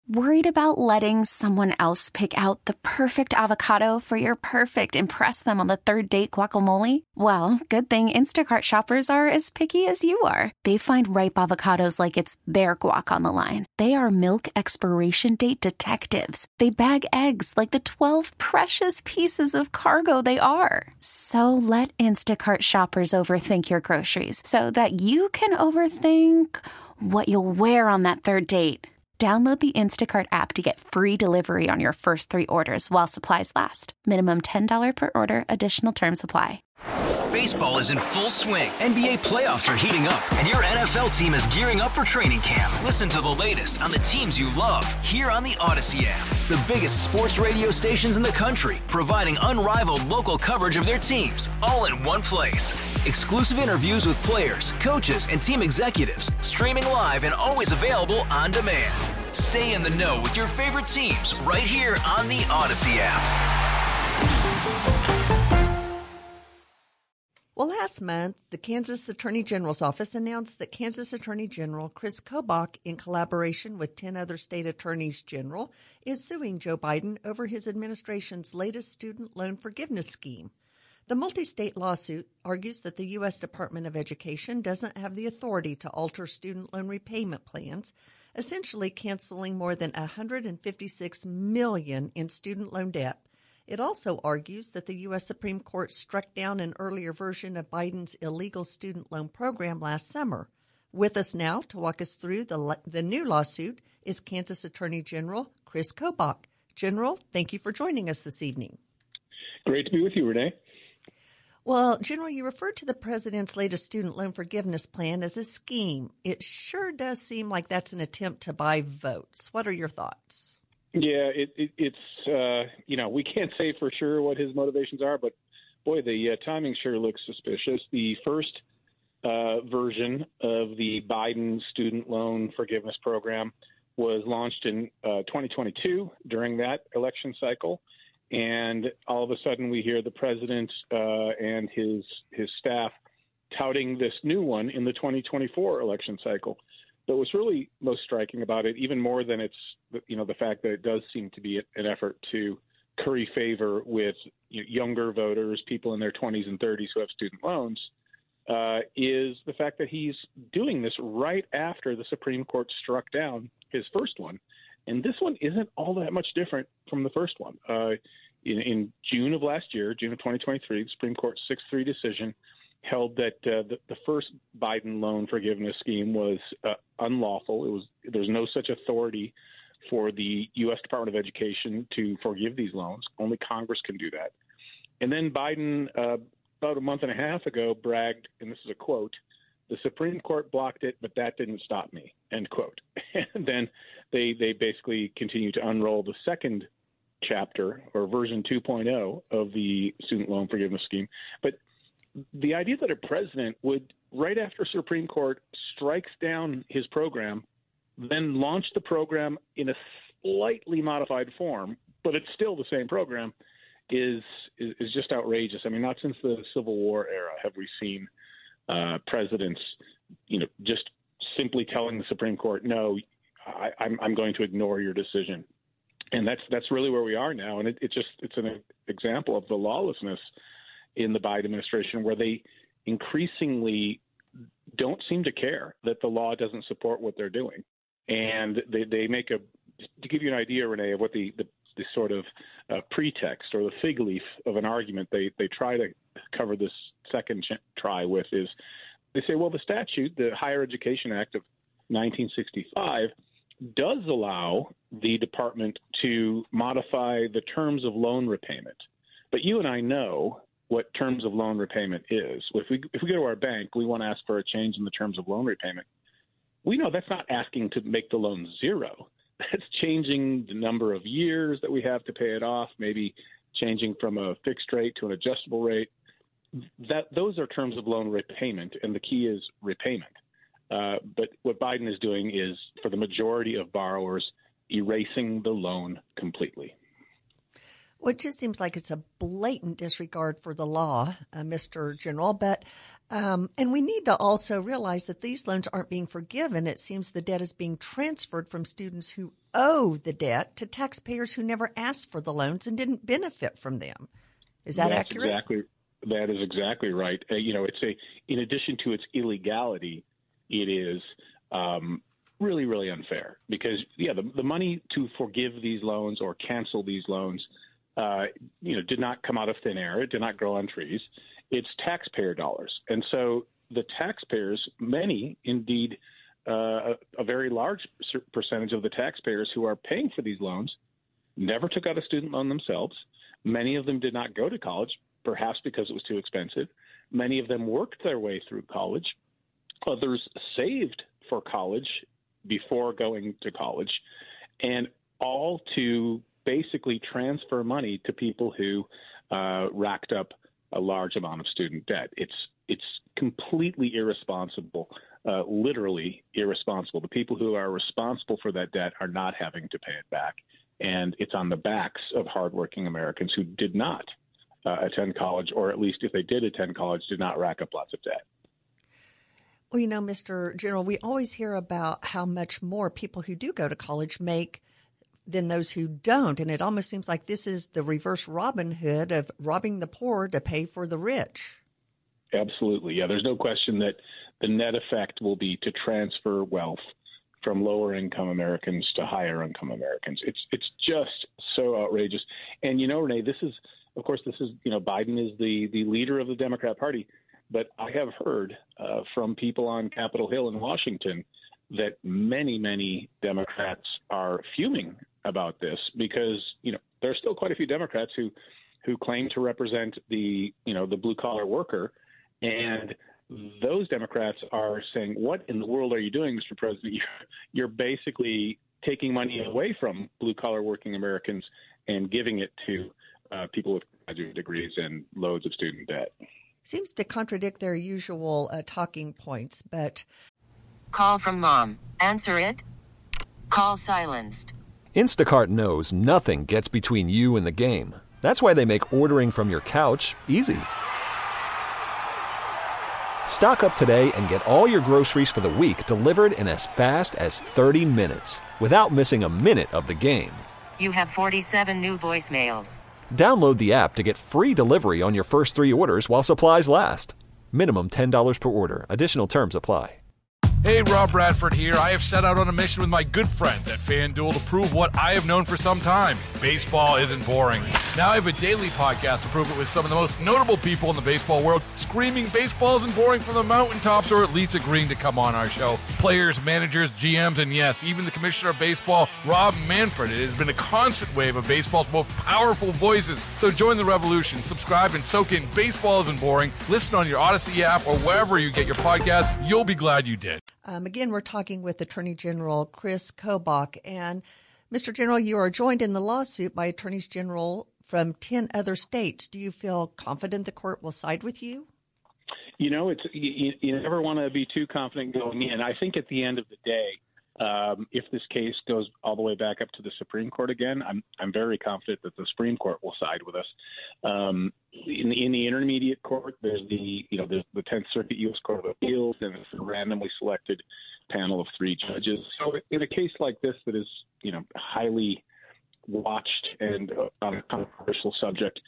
Worried about letting someone else pick out the perfect avocado for your perfect impress them on the third date guacamole? Well, good thing Instacart shoppers are as picky as you are. They find ripe avocados like it's their guac on the line. They are milk expiration date detectives. They bag eggs like the 12 precious pieces of cargo they are. So let Instacart shoppers overthink your groceries so that you can overthink what you'll wear on that third date. Download the Instacart app to get free delivery on your first 3 orders while supplies last. Minimum $10 per order. Additional terms apply. Baseball is in full swing. NBA playoffs are heating up, and your NFL team is gearing up for training camp. Listen to the latest on the teams you love here on the Odyssey app. The biggest sports radio stations in the country, providing unrivaled local coverage of their teams, all in one place. Exclusive interviews with players, coaches, and team executives, streaming live and always available on demand. Stay in the know with your favorite teams right here on the Odyssey app. Well, last month, the Kansas Attorney General's office announced that Kansas Attorney General Chris Kobach, in collaboration with 10 other state attorneys general, is suing Joe Biden over his administration's latest student loan forgiveness scheme. The multi-state lawsuit argues that the U.S. Department of Education doesn't have the authority to alter student loan repayment plans, essentially canceling more than $156 million in student loan debt. It also argues that the U.S. Supreme Court struck down an earlier version of Biden's illegal student loan program last summer. With us now to walk us through the new lawsuit is Kansas Attorney General Chris Kobach. General, thank you for joining us this evening. Great to be with you, Renee. Well, General, you referred to the president's latest student loan forgiveness plan as a scheme. It sure does seem like that's an attempt to buy votes. What are your thoughts? Yeah, it's we can't say for sure what his motivations are, but boy, the timing sure looks suspicious. The first version of the Biden student loan forgiveness program was launched in 2022 during that election cycle, and all of a sudden we hear the president and his staff touting this new one in the 2024 election cycle. But what's really most striking about it, even more than it's, the fact that it does seem to be an effort to curry favor with younger voters, people in their 20s and 30s who have student loans, is the fact that he's doing this right after the Supreme Court struck down his first one. And this one isn't all that much different from the first one. In June of last year, June of 2023, the Supreme Court's 6-3 decision held that the first Biden loan forgiveness scheme was unlawful. There was no such authority for the U.S. Department of Education to forgive these loans. Only Congress can do that. And then Biden, about a month and a half ago, bragged, and this is a quote, "The Supreme Court blocked it, but that didn't stop me," end quote. And then they basically continue to unroll the second chapter, or version 2.0 of the student loan forgiveness scheme. But the idea that a president would, right after Supreme Court strikes down his program, then launch the program in a slightly modified form, but it's still the same program, is just outrageous. I mean, not since the Civil War era have we seen presidents, just simply telling the Supreme Court, no, I'm going to ignore your decision. And that's really where we are now. And it's an example of the lawlessness in the Biden administration, where they increasingly don't seem to care that the law doesn't support what they're doing. And they make to give you an idea, Renee, of what the sort of pretext or the fig leaf of an argument they try to cover this second try with is they say, well, the statute, the Higher Education Act of 1965, does allow the department to modify the terms of loan repayment. But you and I know what terms of loan repayment is. If we go to our bank, we want to ask for a change in the terms of loan repayment. We know that's not asking to make the loan zero. That's changing the number of years that we have to pay it off, maybe changing from a fixed rate to an adjustable rate. Those are terms of loan repayment, and the key is repayment. But what Biden is doing is, for the majority of borrowers, erasing the loan completely. Well, it just seems like it's a blatant disregard for the law, Mr. General. But and we need to also realize that these loans aren't being forgiven. It seems the debt is being transferred from students who owe the debt to taxpayers who never asked for the loans and didn't benefit from them. Is that accurate? That is exactly right. In addition to its illegality, it is really, really unfair because, the money to forgive these loans or cancel these loans, did not come out of thin air. It did not grow on trees. It's taxpayer dollars. And so the taxpayers, many, indeed, a very large percentage of the taxpayers who are paying for these loans never took out a student loan themselves. Many of them did not go to college, perhaps because it was too expensive. Many of them worked their way through college. Others saved for college before going to college, and all to basically transfer money to people who racked up a large amount of student debt. It's completely irresponsible, literally irresponsible. The people who are responsible for that debt are not having to pay it back, and it's on the backs of hardworking Americans who did not attend college, or at least if they did attend college, did not rack up lots of debt. Well, Mr. General, we always hear about how much more people who do go to college make than those who don't. And it almost seems like this is the reverse Robin Hood of robbing the poor to pay for the rich. Absolutely. Yeah, there's no question that the net effect will be to transfer wealth from lower income Americans to higher income Americans. It's just so outrageous. And, Renee, this is Biden is the leader of the Democrat Party. But I have heard from people on Capitol Hill in Washington that many, many Democrats are fuming about this because, there are still quite a few Democrats who claim to represent the blue collar worker. And those Democrats are saying, what in the world are you doing, Mr. President? You're basically taking money away from blue collar working Americans and giving it to people with graduate degrees and loads of student debt. Seems to contradict their usual talking points, but... Call from mom. Answer it. Call silenced. Instacart knows nothing gets between you and the game. That's why they make ordering from your couch easy. Stock up today and get all your groceries for the week delivered in as fast as 30 minutes without missing a minute of the game. You have 47 new voicemails. Download the app to get free delivery on your first 3 orders while supplies last. Minimum $10 per order. Additional terms apply. Hey, Rob Bradford here. I have set out on a mission with my good friends at FanDuel to prove what I have known for some time. Baseball isn't boring. Now I have a daily podcast to prove it with some of the most notable people in the baseball world, screaming baseball isn't boring from the mountaintops, or at least agreeing to come on our show. Players, managers, GMs, and yes, even the commissioner of baseball, Rob Manfred. It has been a constant wave of baseball's most powerful voices. So join the revolution. Subscribe and soak in Baseball Isn't Boring. Listen on your Odyssey app or wherever you get your podcasts. You'll be glad you did. Again, we're talking with Attorney General Chris Kobach. And, Mr. General, you are joined in the lawsuit by attorneys general from 10 other states. Do you feel confident the court will side with you? You never want to be too confident going in. I think at the end of the day, if this case goes all the way back up to the Supreme Court again, I'm very confident that the Supreme Court will side with us. In the intermediate court, there's the 10th Circuit U.S. Court of Appeals, and it's a randomly selected panel of 3 judges. So in a case like this that is, highly watched and on a controversial subject,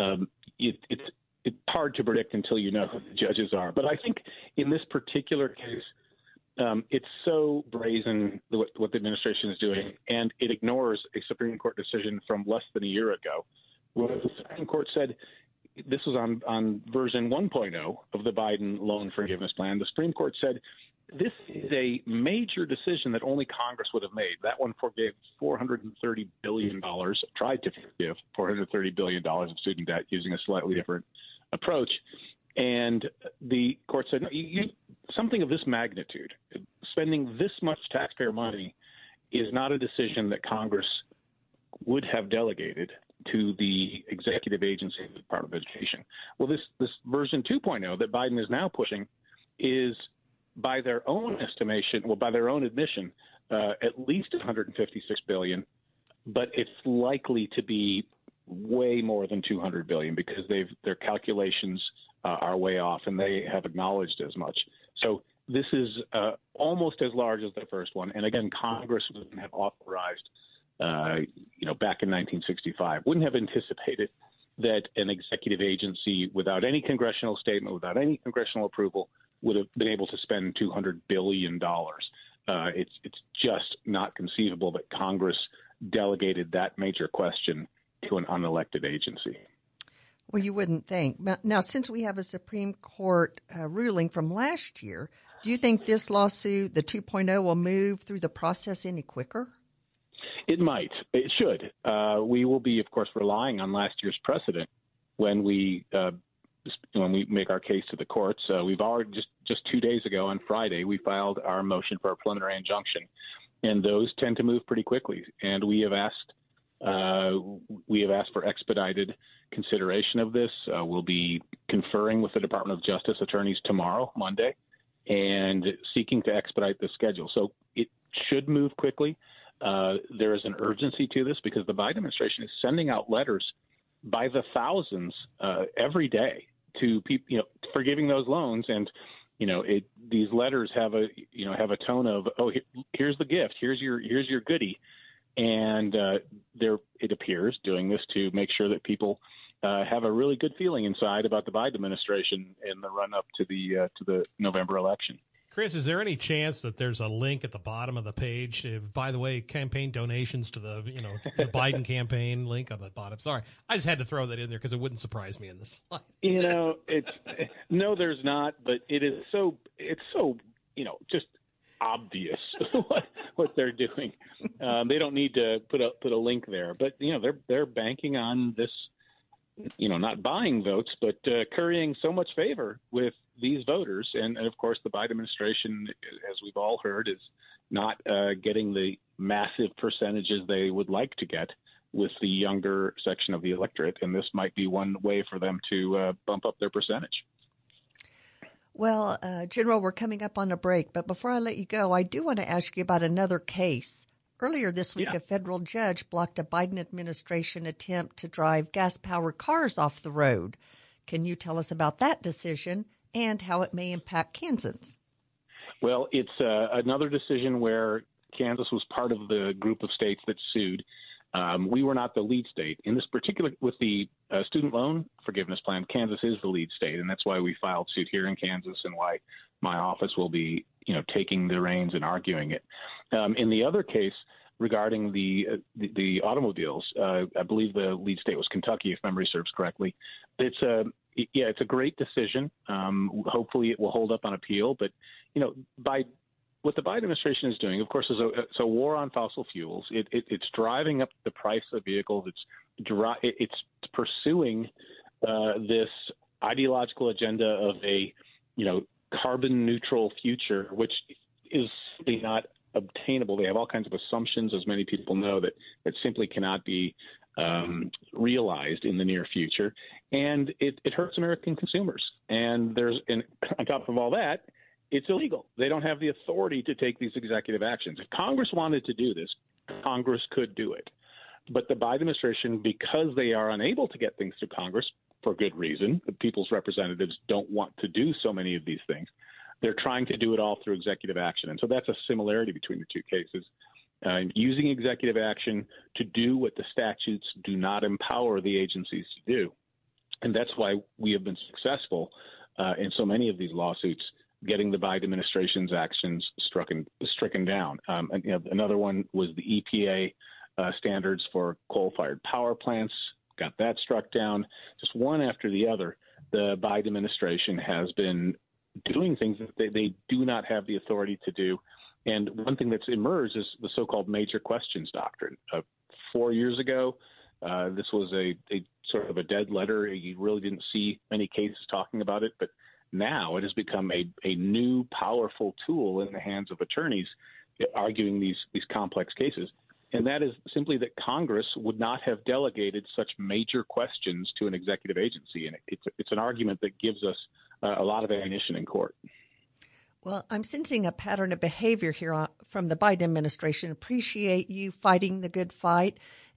it's hard to predict until you know who the judges are. But I think in this particular case, it's so brazen what the administration is doing, and it ignores a Supreme Court decision from less than a year ago, where the Supreme Court said, this was on version 1.0 of the Biden loan forgiveness plan. The Supreme Court said, this is a major decision that only Congress would have made. That one forgave $430 billion, tried to forgive $430 billion of student debt using a slightly different approach. And the court said, no, something of this magnitude, spending this much taxpayer money is not a decision that Congress would have delegated to the executive agency of the Department of Education. Well, this version 2.0 that Biden is now pushing is, by their own estimation, by their own admission, at least $156 billion, but it's likely to be way more than $200 billion because their calculations are way off, and they have acknowledged as much. So this is almost as large as the first one. And again, Congress wouldn't have authorized, back in 1965, wouldn't have anticipated that an executive agency without any congressional statement, without any congressional approval, would have been able to spend $200 billion. It's just not conceivable that Congress delegated that major question to an unelected agency. Well, you wouldn't think. Now, since we have a Supreme Court ruling from last year, do you think this lawsuit, the 2.0, will move through the process any quicker? It might. It should. We will be, of course, relying on last year's precedent when we make our case to the courts. We've already just 2 days ago on Friday, we filed our motion for a preliminary injunction, and those tend to move pretty quickly. And we have asked for expedited consideration of this. We'll be conferring with the Department of Justice attorneys tomorrow, Monday, and seeking to expedite the schedule. So it should move quickly. There is an urgency to this because the Biden administration is sending out letters by the thousands every day to people, forgiving those loans. And these letters have a tone of, here's the gift, here's your goodie, and it appears doing this to make sure that people have a really good feeling inside about the Biden administration in the run up to the November election. Chris, is there any chance that there's a link at the bottom of the page? By the way, campaign donations to the the Biden campaign link on the bottom. Sorry, I just had to throw that in there because it wouldn't surprise me in this slide. No, there's not, but it's so just obvious what they're doing. They don't need to put a link there, but they're banking on this. Not buying votes, but currying so much favor with these voters. And of course, the Biden administration, as we've all heard, is not getting the massive percentages they would like to get with the younger section of the electorate. And this might be one way for them to bump up their percentage. Well, General, we're coming up on a break. But before I let you go, I do want to ask you about another case. Earlier this week, a federal judge blocked a Biden administration attempt to drive gas-powered cars off the road. Can you tell us about that decision and how it may impact Kansans? Well, it's another decision where Kansas was part of the group of states that sued. We were not the lead state. In this particular, with the student loan forgiveness plan, Kansas is the lead state, and that's why we filed suit here in Kansas and why my office will be taking the reins and arguing it. In the other case regarding the automobiles, I believe the lead state was Kentucky, if memory serves correctly. It's a great decision. Hopefully it will hold up on appeal. But, by what the Biden administration is doing, of course, is a war on fossil fuels. It's driving up the price of vehicles. It's pursuing this ideological agenda of a, carbon neutral future, which is simply not obtainable. They have all kinds of assumptions, as many people know, that simply cannot be realized in the near future. And it hurts American consumers. And on top of all that, it's illegal. They don't have the authority to take these executive actions. If Congress wanted to do this, Congress could do it. But the Biden administration, because they are unable to get things to Congress for good reason, the people's representatives don't want to do so many of these things, they're trying to do it all through executive action. And so that's a similarity between the two cases. Using executive action to do what the statutes do not empower the agencies to do. And that's why we have been successful in so many of these lawsuits, getting the Biden administration's actions stricken down. Another one was the EPA standards for coal-fired power plants, got that struck down. Just one after the other, the Biden administration has been doing things that they do not have the authority to do. And one thing that's emerged is the so-called major questions doctrine. 4 years ago, this was a sort of a dead letter. You really didn't see many cases talking about it, but now it has become a new powerful tool in the hands of attorneys arguing these complex cases. And that is simply that Congress would not have delegated such major questions to an executive agency. And it's an argument that gives us a lot of ammunition in court. Well, I'm sensing a pattern of behavior here from the Biden administration. Appreciate you fighting the good fight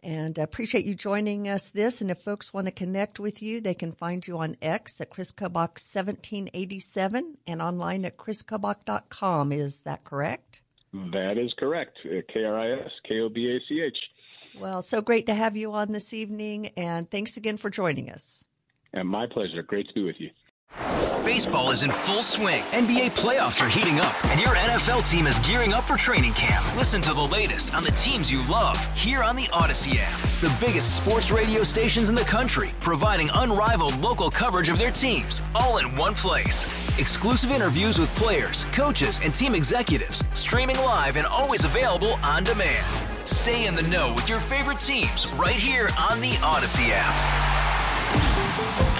And appreciate you joining us and if folks want to connect with you, they can find you on X at Chris Kobach 1787 and online at chriskobach.com. Is that correct? That is correct. KRISKOBACH. Well, so great to have you on this evening, and thanks again for joining us. And my pleasure. Great to be with you. Baseball is in full swing. NBA playoffs are heating up, and your NFL team is gearing up for training camp. Listen to the latest on the teams you love here on the Odyssey app. The biggest sports radio stations in the country, providing unrivaled local coverage of their teams, all in one place. Exclusive interviews with players, coaches, and team executives, streaming live and always available on demand. Stay in the know with your favorite teams right here on the Odyssey app.